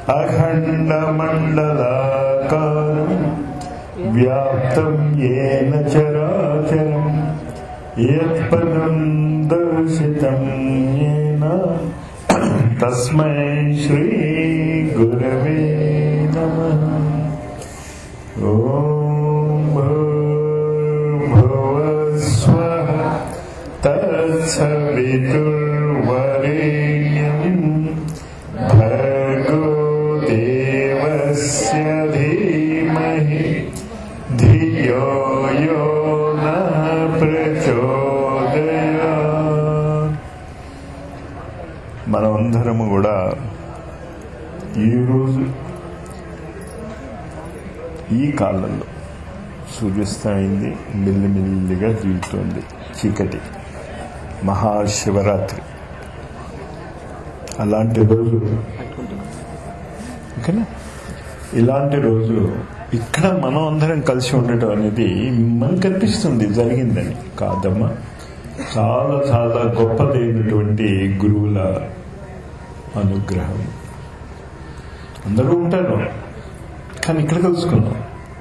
అఖండమండలాకారం వ్యాప్తం येन చరాచరం యత్పదం దర్శితం येन తస్మై శ్రీ గురవే నమః. ఓం భూర్భువస్వః తత్సవితుర్వరేణ్యం భర్గో దేవస్య ధీమహి ధియో యో నః ప్రచోదయాత్. మనమందరము కూడా ఈరోజు ఈ కాలంలో సూర్యాస్తమైంది, మెల్లిమెల్లిగా దిగుతోంది చీకటి, మహాశివరాత్రి. అలాంటి రోజు ఓకేనా, ఇలాంటి రోజు ఇక్కడ మనం అందరం కలిసి ఉండటం అనేది మనకు అనిపిస్తుంది జరిగిందని. కాదమ్మా, చాలా చాలా గొప్పదైనటువంటి గురువుల అనుగ్రహం. అందరూ ఉంటారు కానీ ఇక్కడ కలుసుకున్నాం.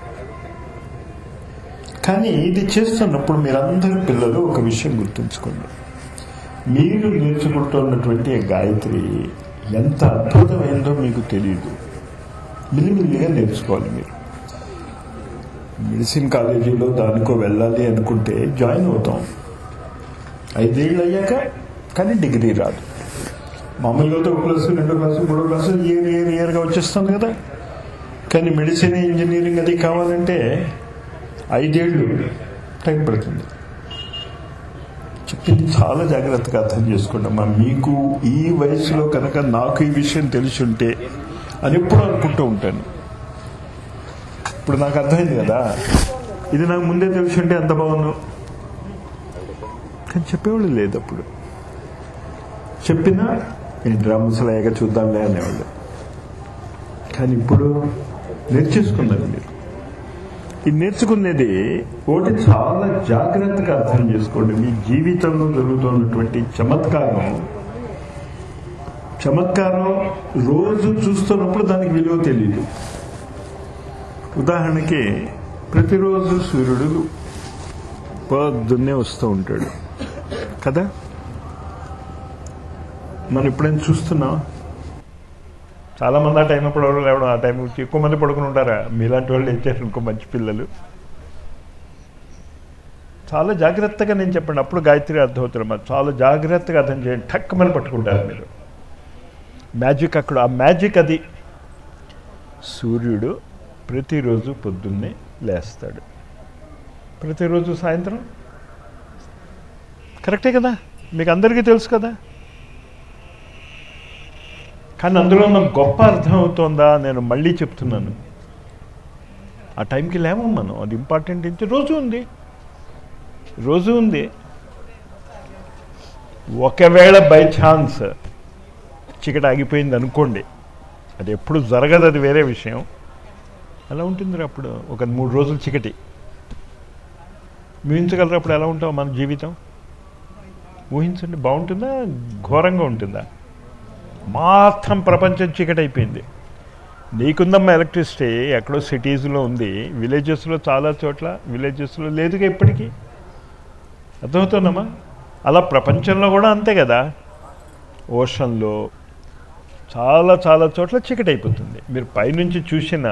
కానీ ఇది చేస్తున్నప్పుడు మీరందరూ పిల్లలు ఒక విషయం గుర్తుంచుకోండి, మీరు నేర్చుకుంటున్నటువంటి గాయత్రి ఎంత అద్భుతమైందో మీకు తెలియదు. మిల్లిమిల్లిగా నేర్చుకోవాలి. మీరు మెడిసిన్ కాలేజీలో దానికో వెళ్ళాలి అనుకుంటే జాయిన్ అవుతాం 5 ఏళ్ళు అయ్యాక, కానీ డిగ్రీ రాదు. మామూలుగా 1 క్లాసు 2 క్లాసు 3 క్లాసు ఇయర్గా వచ్చేస్తుంది కదా. కానీ మెడిసిన్ ఇంజనీరింగ్ అది కావాలంటే 5 ఏళ్ళు టైం పడుతుంది. చెప్పింది చాలా జాగ్రత్తగా అర్థం చేసుకుంటామా. మీకు ఈ వయసులో కనుక నాకు ఈ విషయం తెలిసి ఉంటే అని ఎప్పుడు అనుకుంటూ ఉంటాను. ఇప్పుడు నాకు అర్థమైంది కదా, ఇది నాకు ముందే తెలిసి ఉంటే ఎంత బాగుందో. కానీ చెప్పేవాళ్ళు లేదు. అప్పుడు చెప్పినా ఏంట్రా ముసలాయగా చూద్దాంలే అనేవాళ్ళు. కానీ ఇప్పుడు నేర్చేసుకున్నారు మీరు. ఇది నేర్చుకునేది ఒకటి చాలా జాగ్రత్తగా అర్థం చేసుకోండి. మీ జీవితంలో జరుగుతున్నటువంటి చమత్కారం రోజు చూస్తున్నప్పుడు దానికి విలువ తెలియదు. ఉదాహరణకి ప్రతిరోజు సూర్యుడు పొద్దున్నే వస్తూ ఉంటాడు కదా. మనం ఎప్పుడైనా చూస్తున్నాం? చాలా మంది ఆ టైం అప్పుడు ఎవరు లేవడం, ఆ టైం ఎక్కువ మంది పడుకుని ఉంటారా? మీలాంటి వాళ్ళు ఏం చేశారు ఇంకో మంచి పిల్లలు. చాలా జాగ్రత్తగా నేను చెప్పండి, అప్పుడు గాయత్రి అర్థమవుతారు. చాలా జాగ్రత్తగా అర్థం చేయండి. ఠక్కమని పట్టుకుంటారు మీరు. మ్యాజిక్ అక్కడ, ఆ మ్యాజిక్ అది. సూర్యుడు ప్రతిరోజు పొద్దున్నే లేస్తాడు, ప్రతిరోజు సాయంత్రం. కరెక్టే కదా, మీకు అందరికీ తెలుసు కదా. కానీ అందులో నాకు గొప్ప అర్థం అవుతోందా? నేను మళ్ళీ చెప్తున్నాను, ఆ టైంకి లేము మనం. అది ఇంపార్టెంట్. ఇంత రోజు ఉంది. ఒకవేళ బై ఛాన్స్ చీకటి ఆగిపోయింది అనుకోండి, అది ఎప్పుడు జరగదు, అది వేరే విషయం. అలా ఉంటుంది. అప్పుడు ఒక 3 రోజులు చీకటి ఊహించగలరు. అప్పుడు ఎలా ఉంటాం మన జీవితం? ఊహించండి. బాగుంటుందా? ఘోరంగా ఉంటుందా? మొత్తం ప్రపంచం చీకటి అయిపోయింది. నీకుందమ్మా ఎలక్ట్రిసిటీ, ఎక్కడో సిటీస్లో ఉంది, విలేజెస్లో చాలా చోట్ల విలేజెస్లో లేదుగా ఇప్పటికీ. అర్థమవుతుందమ్మా? అలా ప్రపంచంలో కూడా అంతే కదా. ఓషన్లో చాలా చాలా చోట్ల చీకటి అయిపోతుంది. మీరు పైనుంచి చూసిన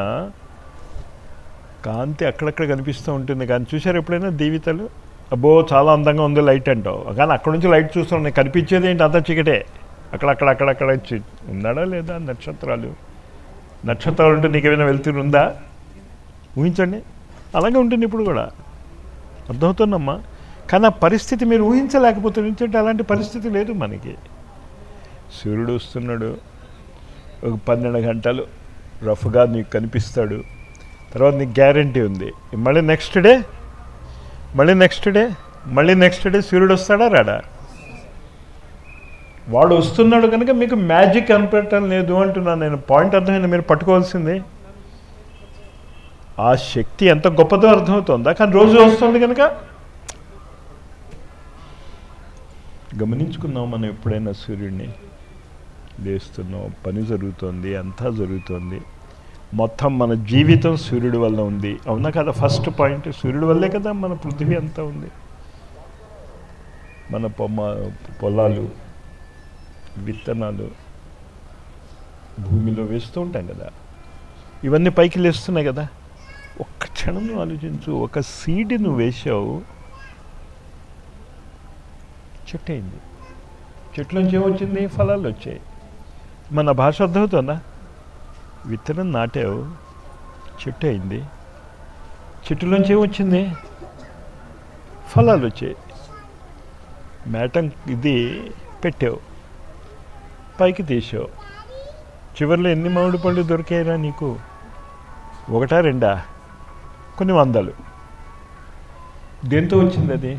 కాంతి అక్కడక్కడ కనిపిస్తూ ఉంటుంది. కానీ చూసారు ఎప్పుడైనా దీవితలు? అబ్బో చాలా అందంగా ఉంది లైట్ అంటావు, కానీ అక్కడ నుంచి లైట్ చూస్తాను, కనిపించేది ఏంటి? అంతా చీకటే. అక్కడక్కడ ఉన్నాడా లేదా నక్షత్రాలు ఉంటే నీకేమైనా వెళ్తురు ఉందా? ఊహించండి. అలాగే ఉంటుంది ఇప్పుడు కూడా. అర్థమవుతుందమ్మా? కానీ ఆ పరిస్థితి మీరు ఊహించలేకపోతే, ఊహించంటే అలాంటి పరిస్థితి లేదు మనకి. సూర్యుడు వస్తున్నాడు, ఒక 12 గంటలు రఫ్గా నీకు కనిపిస్తాడు. తర్వాత నీకు గ్యారంటీ ఉంది మళ్ళీ నెక్స్ట్ డే సూర్యుడు వస్తాడా రాడా? వాడు వస్తున్నాడు కనుక మీకు మ్యాజిక్ కనిపెట్టడం లేదు అంటున్నాను నేను. పాయింట్ అర్థమైంది. మీరు పట్టుకోవాల్సింది ఆ శక్తి ఎంత గొప్పదో అర్థమవుతుందా? కానీ రోజు వస్తుంది కనుక గమనించుకున్నాం మనం ఎప్పుడైనా సూర్యుడిని. లేస్తున్నాం, పని జరుగుతోంది, అంతా జరుగుతోంది. మొత్తం మన జీవితం సూర్యుడి వల్ల ఉంది. అవునా కదా? ఫస్ట్ పాయింట్ సూర్యుడి వల్లే కదా మన పృథివీ అంతా ఉంది. మన పొలాలు, విత్తనాలు భూమిలో వేస్తూ ఉంటాం కదా, ఇవన్నీ పైకి లేస్తున్నాయి కదా. ఒక్క క్షణం ఆలోచించు, ఒక సీడ్ నువ్వు వేసావు, చెట్టు అయింది. చెట్లోంచి ఏమొచ్చింది? ఫలాలు వచ్చాయి. మన భాష అర్థమవుతుందా? విత్తనం నాటావు, చెట్టు అయింది. చెట్టులోంచి ఏమొచ్చింది? ఫలాలు వచ్చాయి. మేటం ఇది పెట్టావు, పైకి తీసావు. చివరిలో ఎన్ని మామిడి పళ్ళు దొరికాయిరా నీకు? ఒకటా రెండా? కొన్ని వందలు. దేంతో వచ్చింది అది?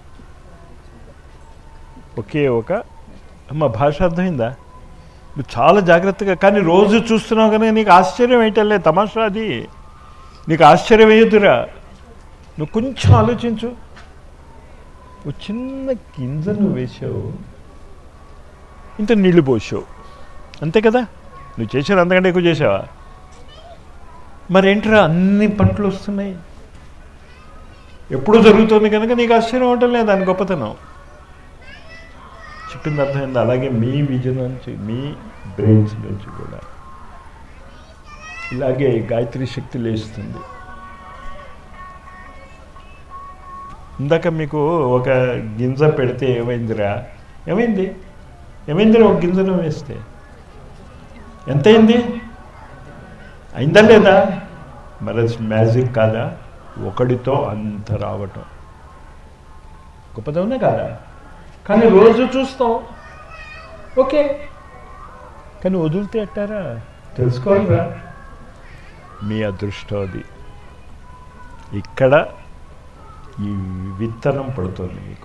ఒకే ఒక అమ్మ భాష అర్థమైందా? నువ్వు చాలా జాగ్రత్తగా, కానీ రోజు చూస్తున్నావు కనుక నీకు ఆశ్చర్యం ఏంటలే, తమాషా అది. నీకు ఆశ్చర్యం వేయదురా. నువ్వు కొంచెం ఆలోచించు. ఒక చిన్న గింజ నువ్వు వేసావు, ఇంత నీళ్లు పోసావు, అంతే కదా? నువ్వు చేసావు, అంతకంటే ఎక్కువ చేసావా? మరేంట్రా అన్ని పంటలు వస్తున్నాయి? ఎప్పుడు జరుగుతుంది కనుక నీకు ఆశ్చర్యం అవటం లేదు, దాని గొప్పతనం. చెప్పింది అర్థమైంది. అలాగే మీ విజన్ నుంచి, మీ బ్రెయిన్స్ నుంచి కూడా ఇలాగే గాయత్రి శక్తి లేస్తుంది. ఇందాక మీకు ఒక గింజ పెడితే ఏమైందిరా? ఏమైందిరా ఒక గింజను వేస్తే? ఎంతైంది? అయిందా లేదా? మరి మ్యాజిక్ కాదా? ఒకడితో అంత రావటం గొప్పదవునా కాదా? కానీ రోజు చూస్తాం, ఓకే, కానీ వదిలితే అట్టారా? తెలుసుకోవాలిరా. మీ అదృష్టం అది. ఇక్కడ ఈ విత్తనం పడుతుంది మీకు.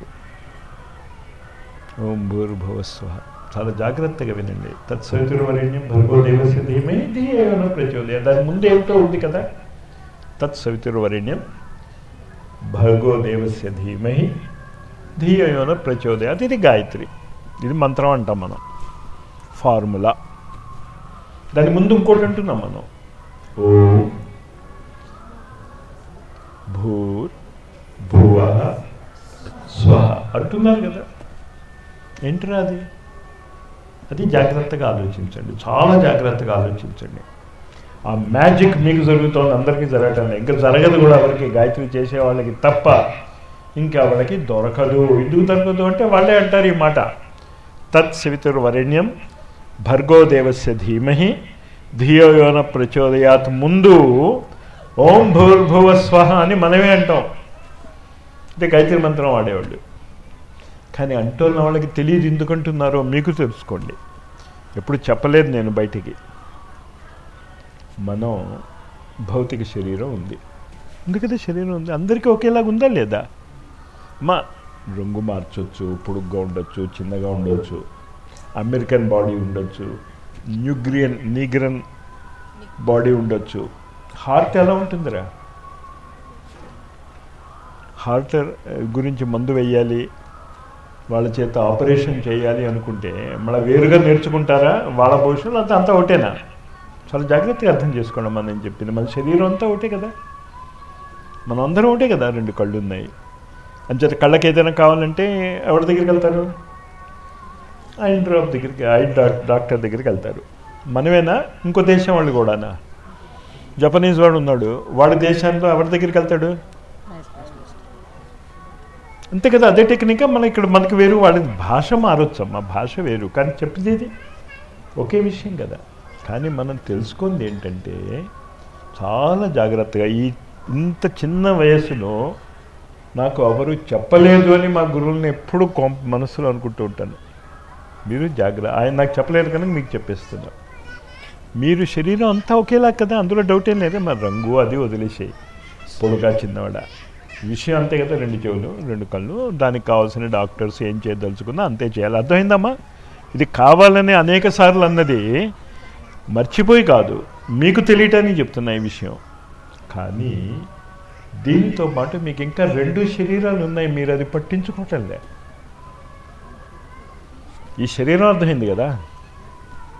ఓం భూర్భువస్వః. చాలా జాగ్రత్తగా వినండి. తత్సవితుర్వరేణ్యం భర్గో దేవస్య ధీమహి ధియో యో నః ప్రచోదయాత్. దాని ముందు ఏమిటో ఉంది కదా, తత్సవితుర్వరేణ్యం భర్గో దేవస్య ధీమహి ధియో యో నః ప్రచోదయాత్. ఇది గాయత్రి, ఇది మంత్రం అంటాం మనం, ఫార్ములా. దాని ముందు ఇంకోటి అంటున్నాం మనం, ఓం భూర్ భువః స్వః అంటున్నారు కదా. ఏంటరా అది? అది జాగ్రత్తగా ఆలోచించండి, చాలా జాగ్రత్తగా ఆలోచించండి. ఆ మ్యాజిక్ మీకు జరుగుతుంది, అందరికీ జరగటం లేదు, ఇంకా జరగదు కూడా ఎవరికి. గాయత్రి చేసే వాళ్ళకి తప్ప ఇంకా వాళ్ళకి దొరకదు. ఎందుకు దొరకదు అంటే వాళ్ళే అంటారు ఈ మాట, తత్సవితుర్వరేణ్యం భర్గో దేవస్య ధీమహి ధియో యో నః ప్రచోదయాత్ ముందు ఓం భూర్భువ స్వః అని మనమే అంటాం. అంటే గాయత్రి మంత్రం వాడేవాళ్ళు. కానీ అంటున్న వాళ్ళకి తెలియదు, ఎందుకంటున్నారో మీకు తెలుసుకోండి. ఎప్పుడు చెప్పలేదు నేను బయటికి. మనం భౌతిక శరీరం ఉంది, ఎందుకంటే శరీరం ఉంది, అందరికీ ఒకేలాగా ఉందా లేదా? మా రంగు మార్చవచ్చు, పొడుగ్గా ఉండొచ్చు, చిన్నగా ఉండొచ్చు, అమెరికన్ బాడీ ఉండొచ్చు, నీగ్రన్ బాడీ ఉండొచ్చు. హార్ట్ ఎలా ఉంటుందిరా? హార్ట్ గురించి మందు వేయాలి, వాళ్ళ చేత ఆపరేషన్ చేయాలి అనుకుంటే మళ్ళీ వేరుగా నేర్చుకుంటారా? వాళ్ళ భవిష్యత్తు అంతా ఒకటేనా? చాలా జాగ్రత్తగా అర్థం చేసుకోండి. మనం చెప్పింది, మన శరీరం అంతా ఒకటే కదా, మనం అందరం ఒకటే కదా. రెండు కళ్ళు ఉన్నాయి, అంచేత కళ్ళకి ఏదైనా కావాలంటే ఎవరి దగ్గరికి వెళ్తారు? ఐ డ్రాప్ దగ్గరికి, డాక్టర్ దగ్గరికి వెళ్తారు. మనమేనా? ఇంకో దేశం వాళ్ళు కూడానా? జపనీస్ వాడు ఉన్నాడు, వాడి దేశంలో ఎవరి దగ్గరికి వెళ్తాడు? అంతే కదా. అదే టెక్నిక్ మన ఇక్కడ మనకి వేరు, వాళ్ళ భాష మారొచ్చమ్మా, భాష వేరు, కానీ చెప్పేది ఒకే విషయం కదా. కానీ మనం తెలుసుకుంది ఏంటంటే చాలా జాగ్రత్తగా, ఈ ఇంత చిన్న వయసులో నాకు ఎవరు చెప్పలేదు అని మా గురువుల్ని ఎప్పుడూ మనసులో అనుకుంటూ ఉంటాను. మీరు జాగ్రత్త, ఆయన నాకు చెప్పలేదు కనుక మీకు చెప్పేస్తున్నా. మీరు శరీరం అంతా ఒకేలా కదా, అందులో డౌట్ ఏం లేదు. మరి రంగు అది వదిలేసేయి, పొడుగా చిన్నవాడ విషయం అంతే కదా. రెండు చెవులు, రెండు కళ్ళు, దానికి కావాల్సిన డాక్టర్స్ ఏం చేయదలుచుకున్నా అంతే చేయాలి. అర్థమైందమ్మా? ఇది కావాలని అనేక సార్లు అన్నది మర్చిపోయి కాదు, మీకు తెలియటానికి చెప్తున్నా ఈ విషయం. కానీ దీనితో పాటు మీకు ఇంకా రెండు శరీరాలు ఉన్నాయి, మీరు అది పట్టించుకోవటంలే. ఈ శరీరం అర్థమైంది కదా,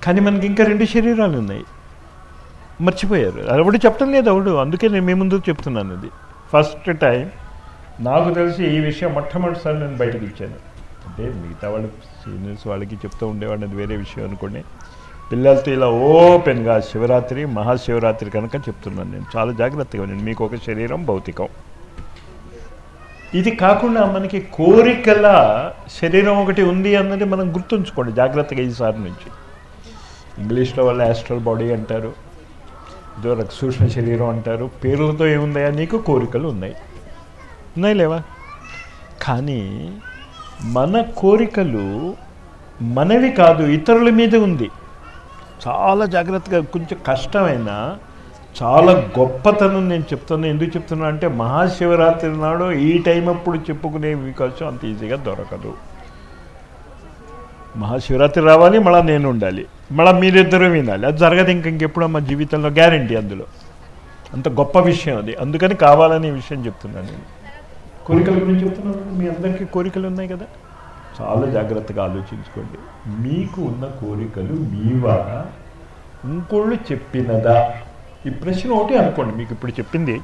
కానీ మనకి ఇంకా 2 శరీరాలు ఉన్నాయి, మర్చిపోయారు. అది ఒకటి చెప్పడం లేదు ఎవడు. అందుకే నేను మీ ముందు చెప్తున్నాను. అది ఫస్ట్ టైం నాకు తెలిసి ఈ విషయం మొట్టమొదటిసారి నేను బయటకు ఇచ్చాను. అంటే మిగతా వాళ్ళు సీనియర్స్ వాళ్ళకి చెప్తూ ఉండేవాడిని, అది వేరే విషయం అనుకోండి. పిల్లలతో ఇలా ఓపెన్గా శివరాత్రి, మహాశివరాత్రి కనుక చెప్తున్నాను నేను. చాలా జాగ్రత్తగా నేను. మీకు ఒక శరీరం భౌతికం, ఇది కాకుండా మనకి కోరికల శరీరం ఒకటి ఉంది అన్నది మనం గుర్తుంచుకోండి జాగ్రత్తగా ఈసారి నుంచి. ఇంగ్లీష్లో వాళ్ళు యాస్ట్రల్ బాడీ అంటారు, ఇదో సూక్ష్మ శరీరం అంటారు. పేర్లతో ఏముందయా, నీకు కోరికలు ఉన్నాయి లేవా? కానీ మన కోరికలు మనవి కాదు, ఇతరుల మీద ఉంది. చాలా జాగ్రత్తగా, కొంచెం కష్టమైన చాలా గొప్పతనం నేను చెప్తాను. ఎందుకు చెప్తున్నా అంటే మహాశివరాత్రి నాడు ఈ టైం అప్పుడు చెప్పుకునే వికాసం అంత ఈజీగా దొరకదు. మహాశివరాత్రి రావాలి, మళ్ళీ నేను ఉండాలి, మళ్ళీ మీరిద్దరూ వినాలి. అది జరగదు ఇంకెప్పుడు మా జీవితంలో, గ్యారంటీ అందులో. అంత గొప్ప విషయం అది. అందుకని కావాలని ఈ విషయం చెప్తున్నాను నేను. కోరికల గురించి చెప్తున్నాను. మీ అందరికీ కోరికలు ఉన్నాయి కదా, చాలా జాగ్రత్తగా ఆలోచించుకోండి. మీకు ఉన్న కోరికలు మీవా, ఇంకోళ్ళు చెప్పినదా? ఈ ప్రశ్న ఒకటి అనుకోండి. మీకు ఇప్పుడు చెప్పింది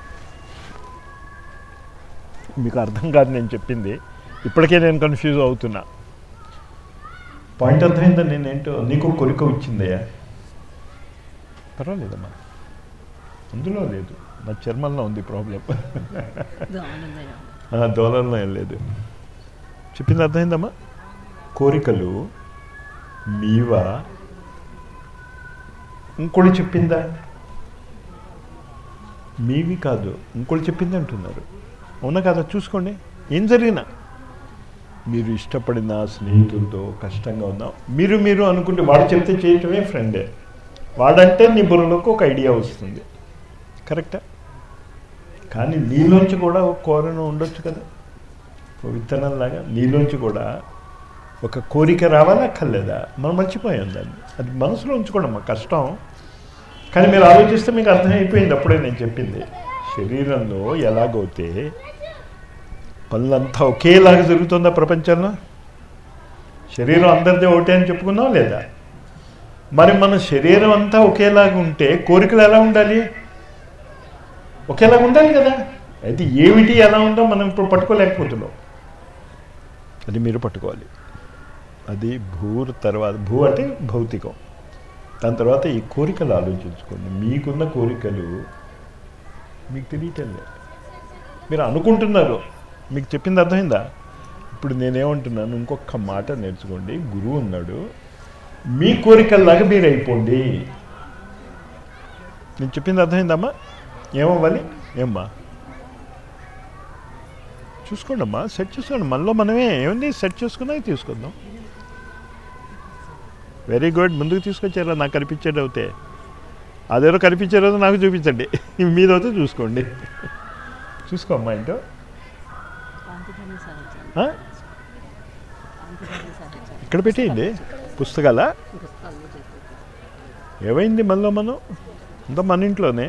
మీకు అర్థం కాదు, నేను చెప్పింది ఇప్పటికే నేను కన్ఫ్యూజ్ అవుతున్నా. పాయింట్ అర్థమైందా? నేనేంటో నీకు కోరిక వచ్చిందయ్యా, పర్వాలేదమ్మా, అందులో లేదు, నా చర్మంలో ఉంది ప్రాబ్లం, దోలంలో ఏం లేదు. చెప్పింది అర్థమైందమ్మా? కోరికలు మీవా, ఇంకోటి చెప్పిందా? మీవి కాదు, ఇంకోటి చెప్పింది అంటున్నారు. అవునా కాదా? చూసుకోండి. ఏం జరిగినా మీరు ఇష్టపడిన స్నేహితులతో కష్టంగా ఉన్నా, మీరు అనుకుంటే వాడు చెప్తే చేయటమే ఫ్రెండే. వాడంటే నీ బుర్రలోకి ఒక ఐడియా వస్తుంది, కరెక్టా? కానీ నీలోంచి కూడా ఒక కోరిక ఉండొచ్చు కదా, ఒక విత్తనంలాగా నీలోంచి కూడా ఒక కోరిక రావాలక్కర్లేదా? మనం మర్చిపోయాం దాన్ని. అది మనసులో ఉంచుకోవడం మా కష్టం. కానీ మీరు ఆలోచిస్తే మీకు అర్థమైపోయింది అప్పుడే నేను చెప్పింది. శరీరంలో ఎలాగైతే పనులంతా ఒకేలాగా జరుగుతుందా ప్రపంచంలో? శరీరం అందరిదే ఒకటే అని చెప్పుకున్నాం లేదా? మరి మన శరీరం అంతా ఒకేలాగా ఉంటే కోరికలు ఎలా ఉండాలి? ఒకేలాగా ఉండాలి కదా. అయితే ఏమిటి ఎలా ఉందో మనం ఇప్పుడు పట్టుకోలేకపోతున్నాం. అది మీరు పట్టుకోవాలి. అది తర్వాత భూ అంటే భౌతికం. దాని తర్వాత ఈ కోరికలు ఆలోచించుకోండి. మీకున్న కోరికలు మీకు తెలియటం లేదు, మీరు అనుకుంటున్నారు. మీకు చెప్పింది అర్థమైందా? ఇప్పుడు నేనేమంటున్నాను, ఇంకొక మాట నేర్చుకోండి. గురువు ఉన్నాడు, మీ కోరికల్లాగా మీరు అయిపోండి. నేను చెప్పింది అర్థమైందమ్మా? ఏమవ్వాలి? ఏమ్మా చూసుకోండి అమ్మా, సెట్ చేసుకోండి. మనలో మనమే ఏముంది, సెట్ చేసుకున్నాక తీసుకుందాం. Very good. ముందుకు తీసుకొచ్చారా? నాకు కనిపించేది అవుతే, అదేదో కనిపించే రోజు నాకు చూపించండి, మీదైతే చూసుకోండి. చూసుకోమ్మా. ఏంటో ఇక్కడ పెట్టేయండి పుస్తకాల. ఏమైంది మనలో మనం అంతా మన ఇంట్లోనే.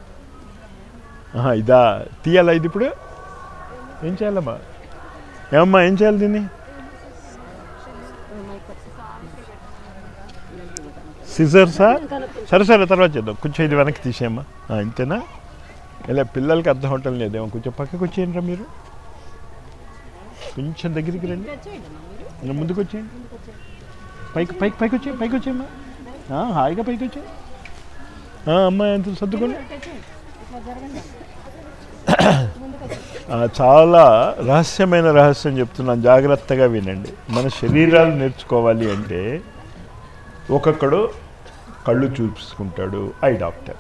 ఇదా తీయాలా? ఇది ఇప్పుడు ఏం చేయాలమ్మా? ఏమమ్మా ఏం చేయాలి దీన్ని? సిజర్సా? సరే తర్వాత చేద్దాం. కొంచెం ఇది వెనక్కి తీసేయమ్మా. ఇంతేనా? ఇలా పిల్లలకి అర్థం అవటం లేదేమో. కొంచెం పక్కకి వచ్చేయండి మీరు, కొంచెం దగ్గరికి రండి, ముందుకు వచ్చేయండి. పైకి వచ్చేయమ్మా. హాయిగా పైకి వచ్చాయి. అమ్మా ఎంత సర్దుకోండి. చాలా రహస్యమైన రహస్యం చెప్తున్నాను, జాగ్రత్తగా వినండి. మన శరీరాలు నేర్చుకోవాలి అంటే ఒక్కొక్కడు కళ్ళు చూసుకుంటాడు, ఐ డాక్టర్.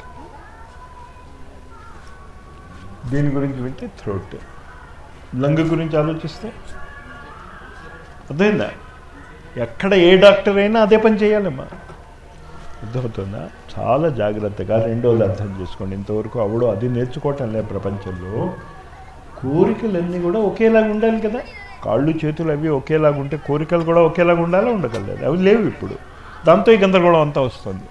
దీని గురించి వింటే థ్రోట్, లంగ్ గురించి ఆలోచిస్తే అర్థమైందా? ఎక్కడ ఏ డాక్టర్ అయినా అదే పని చేయాలమ్మా. అర్థమవుతుందా? చాలా జాగ్రత్తగా రెండోది అర్థం చేసుకోండి. ఇంతవరకు అవడో అది నేర్చుకోవటం లేదు ప్రపంచంలో. కోరికలన్నీ కూడా ఒకేలాగా ఉండాలి కదా. కాళ్ళు చేతులు అవి ఒకేలాగా ఉంటే కోరికలు కూడా ఒకేలాగా ఉండాలా? ఉండగలేదు. అవి లేవు ఇప్పుడు. దాంతో ఈ గందరగోళం అంతా వస్తుంది.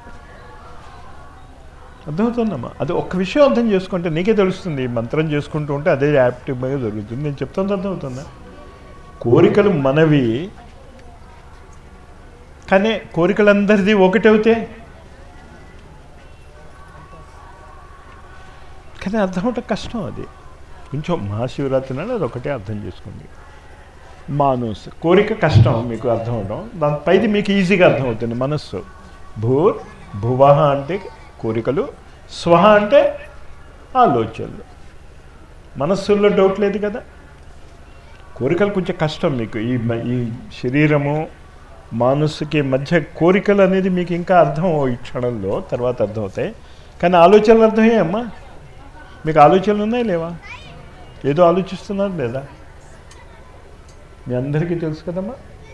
అర్థమవుతుందమ్మా? అది ఒక్క విషయం అర్థం చేసుకుంటే నీకే తెలుస్తుంది. మంత్రం చేసుకుంటూ ఉంటే అదే యాక్టివ్గా జరుగుతుంది. నేను చెప్తాను, అర్థమవుతుందా? కోరికలు మనవి, కానీ కోరికలందరిది ఒకటి అవుతే, కానీ అర్థం అవటం కష్టం. అది కొంచెం మహాశివరాత్రి నాడు అది ఒకటే అర్థం చేసుకోండి. మానస్ కోరిక కష్టం మీకు అర్థం అవడం, దానిపైది మీకు ఈజీగా అర్థమవుతుంది. మనస్సు భూర్ భువహ అంటే కోరికలు, స్వహ అంటే ఆలోచనలు. మనస్సుల్లో డౌట్ లేదు కదా. కోరికలు కొంచెం కష్టం మీకు. ఈ శరీరము మనస్సుకి మధ్య కోరికలు అనేది మీకు ఇంకా అర్థం ఈ క్షణంలో, తర్వాత అర్థమవుతాయి. కానీ ఆలోచనలు అర్థమయ్యాయి అమ్మా. మీకు ఆలోచనలు ఉన్నాయి లేవా? ఏదో ఆలోచిస్తున్నారు లేదా? మీ అందరికీ తెలుసు కదమ్మా.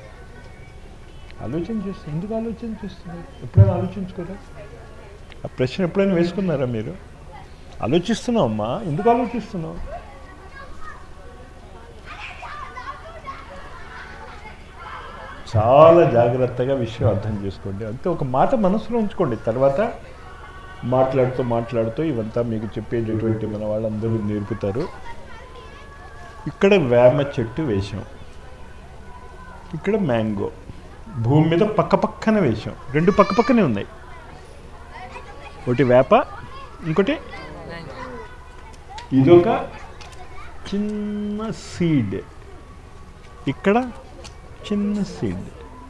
ఆలోచన చేస్తారు. ఎందుకు ఆలోచన చేస్తున్నారు? ఎప్పుడైనా ఆలోచించుకోరా? ఆ ప్రశ్న ఎప్పుడైనా వేసుకున్నారా మీరు? ఆలోచిస్తున్నావు అమ్మా, ఎందుకు ఆలోచిస్తున్నావు? చాలా జాగ్రత్తగా విషయం అర్థం చేసుకోండి. అంతే, ఒక మాట మనసులో ఉంచుకోండి. తర్వాత మాట్లాడుతూ ఇవంతా మీకు చెప్పేటటువంటి మన వాళ్ళందరూ నేర్పుతారు. ఇక్కడ వేమ చెట్టు వేశాం, ఇక్కడ మ్యాంగో. భూమి మీద పక్కపక్కన వేశాం, రెండు పక్కపక్కనే ఉన్నాయి. ఒకటి వేప, ఇంకోటి ఇదొక చిన్న సీడ్, ఇక్కడ చిన్న సీడ్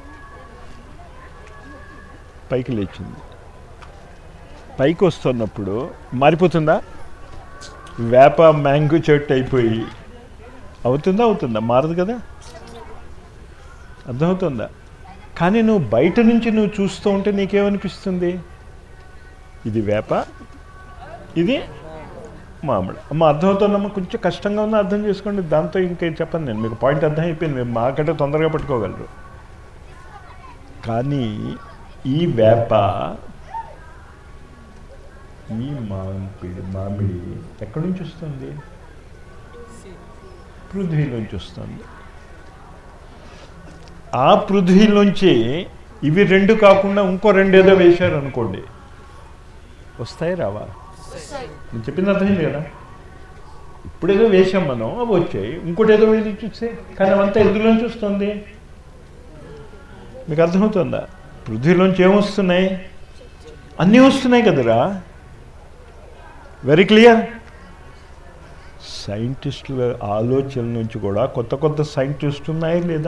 పైకి లేచింది. పైకి వస్తున్నప్పుడు మారిపోతుందా? వేప మ్యాంగో చెట్టు అయిపోయి అవుతుందా? మారదు కదా. అర్థమవుతుందా? కానీ నువ్వు బయట నుంచి నువ్వు చూస్తూ ఉంటే నీకేమనిపిస్తుంది? ఇది వేప, ఇది మామిడి. అమ్మ అర్థమవుతుందమ్మా. కొంచెం కష్టంగా ఉందో అర్థం చేసుకోండి. దాంతో ఇంకేం చెప్పను నేను. మీకు పాయింట్ అర్థం అయిపోయింది. మీరు మాకంటే తొందరగా పట్టుకోగలరు. కానీ ఈ వేప, ఈ మామిడి ఎక్కడి నుంచి వస్తుంది? పృథ్వీలోంచి వస్తుంది. ఆ పృథ్వీలోంచి ఇవి రెండు కాకుండా ఇంకో రెండేదో వేశారు అనుకోండి, వస్తాయి రావా? నేను చెప్పింది అర్థమైంది కదా. ఇప్పుడేదో వేసాం మనం, అవి వచ్చాయి. ఇంకోటి ఏదో వేసి చూస్తే, కానీ అవంతా ఎందులోంచి వస్తుంది? మీకు అర్థమవుతుందా? పృథ్వీలోంచి ఏమొస్తున్నాయి? అన్నీ వస్తున్నాయి కదరా. Very clear. సైంటిస్టుల ఆలోచనల నుంచి కూడా కొత్త సైంటిస్టులు ఉన్నాయి లేదా?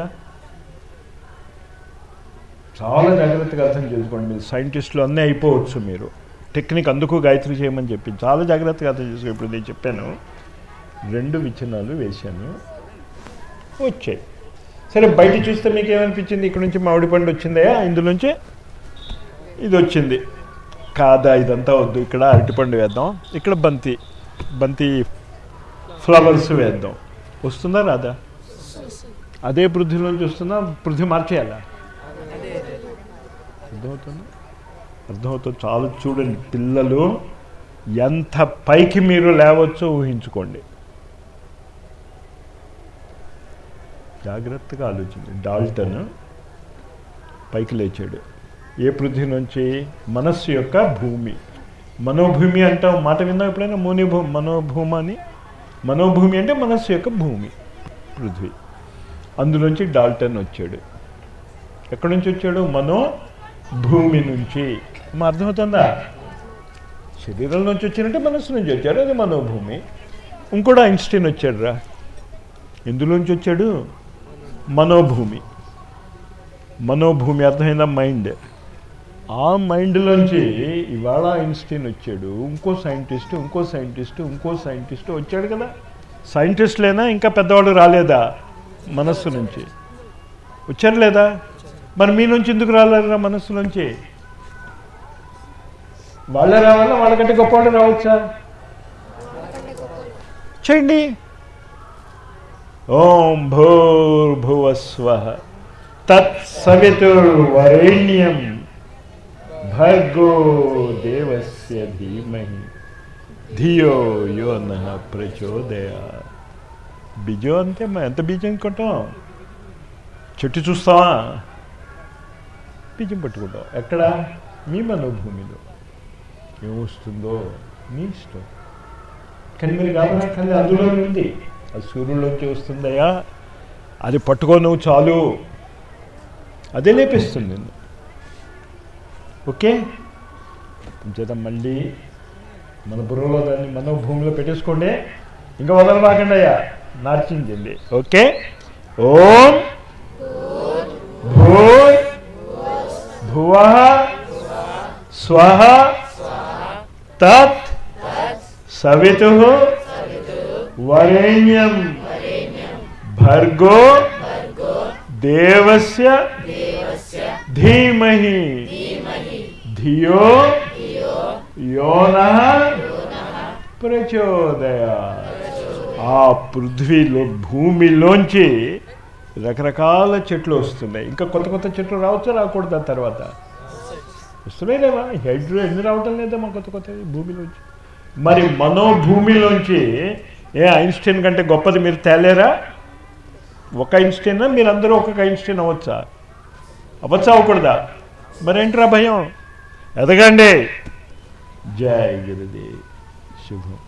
చాలా జాగ్రత్తగా అర్థం చేసుకోండి. మీరు సైంటిస్టులు అన్నీ అయిపోవచ్చు. మీరు టెక్నిక్ అందుకు గాయత్రి చేయమని చెప్పి చాలా జాగ్రత్తగా అర్థం చేసుకో. ఇప్పుడు నేను చెప్పాను, 2 విత్తనాలు వేశాను, వచ్చాయి. సరే, బయట చూస్తే మీకు ఏమనిపించింది? ఇక్కడ నుంచి మామిడి పండు వచ్చిందయా, ఇందులోంచి ఇది వచ్చింది కాదా? ఇదంతా వద్దు, ఇక్కడ అరటిపండు వేద్దాం, ఇక్కడ బంతి ఫ్లవర్స్ వేద్దాం. వస్తుందా రాదా? అదే పృథ్వీలోంచి వస్తుందా? పృథ్వీ మార్చేయాలా? అర్థమవుతుంది. చాలా చూడండి పిల్లలు, ఎంత పైకి మీరు లేవచ్చో ఊహించుకోండి. జాగ్రత్తగా ఆలోచించి. డాల్టన్ పైకి లేచాడు. ఏ పృథ్వీ నుంచి? మనస్సు యొక్క భూమి. మనోభూమి అంటాం, మాట విన్నాం ఎప్పుడైనా? మనోభూమి అని. మనోభూమి అంటే మనస్సు యొక్క భూమి, పృథ్వీ. అందులోంచి డాల్టన్ వచ్చాడు. ఎక్కడి నుంచి వచ్చాడు? మనోభూమి నుంచి. అర్థమవుతుందా? శరీరం నుంచి వచ్చినట్టే మనస్సు నుంచి వచ్చాడు, అది మనోభూమి. ఇంకోటి ఐన్స్టీన్ వచ్చాడు రా. ఎందులోంచి వచ్చాడు? మనోభూమి. అర్థమైందా? మైండ్. ఆ మైండ్లోంచి ఇవాళ ఐన్స్టీన్ వచ్చాడు. ఇంకో సైంటిస్టు వచ్చాడు కదా. సైంటిస్టులైనా ఇంకా పెద్దవాళ్ళు రాలేదా? మనస్సు నుంచి వచ్చారు లేదా? మరి మీ నుంచి ఎందుకు రాలేరా? మనస్సు నుంచి వాళ్ళే రావాలా? వాళ్ళకంటే గొప్పవాళ్ళు రావచ్చా? చేయండి. ఓం భూర్భువస్వః తత్సవితుర్వరేణ్యం భర్గో దేవస్య ధీమహి ధియో యో నః ప్రచోదయాత్. బీజం అంటే ఎంత బీజం కొట్టాం? చెట్టు చూస్తావా? బీజం పట్టుకుంటాం. ఎక్కడ? మీ మనోభూమిలో. ఏమొస్తుందో మీ ఇష్టం. కానీ మీరు కాబట్టి అందులో ఉంది. అది సూర్యుల్లోంచి వస్తుందయా, అది పట్టుకో నువ్వు చాలు, అదే లేపిస్తుంది నిన్ను. ఓకే, చేత మళ్ళీ మన బుర్రలో దాన్ని మన భూమిలో పెట్టేసుకోండి, ఇంకా వదలబాకండి అయ్యా, నార్చించింది. ఓకే, ఓం భూర్ భువః స్వః తత్ సవితుః వరేణ్యం భర్గో దేవస్య ధీమహి ధియో యోనః ప్రచోదయాత్. ఆ పృథ్వీలో భూమిలోంచి రకరకాల చెట్లు వస్తున్నాయి. ఇంకా కొత్త కొత్త చెట్లు రావచ్చు, రాకూడదు. ఆ తర్వాత వస్తున్నాయి లేవా? హైడ్రో ఎన్ని రావటం లేదా మా కొత్త కొత్త భూమిలోంచి? మరి మనోభూమిలోంచి ఐన్స్టీన్ కంటే గొప్పది మీరు తేలేరా? ఒక ఐన్స్టీనా? మీరందరూ ఒక్కొక్క ఐన్స్టీన్ అవ్వచ్చా? అవ్వకూడదా? మరేంట్రా భయం? ఎదగండి. జై గురుదేవ్. శుభం.